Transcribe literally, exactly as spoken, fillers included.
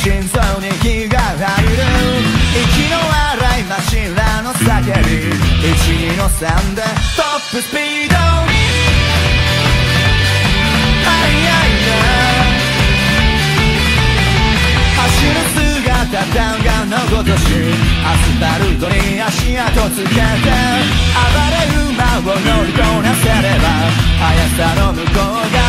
心臓に火が入る息の荒い柱の叫びいちにのさんでトップスピード走る姿弾丸のごとしアスファルトに足跡つけて暴れ馬を乗りこなせれば速さの向こう側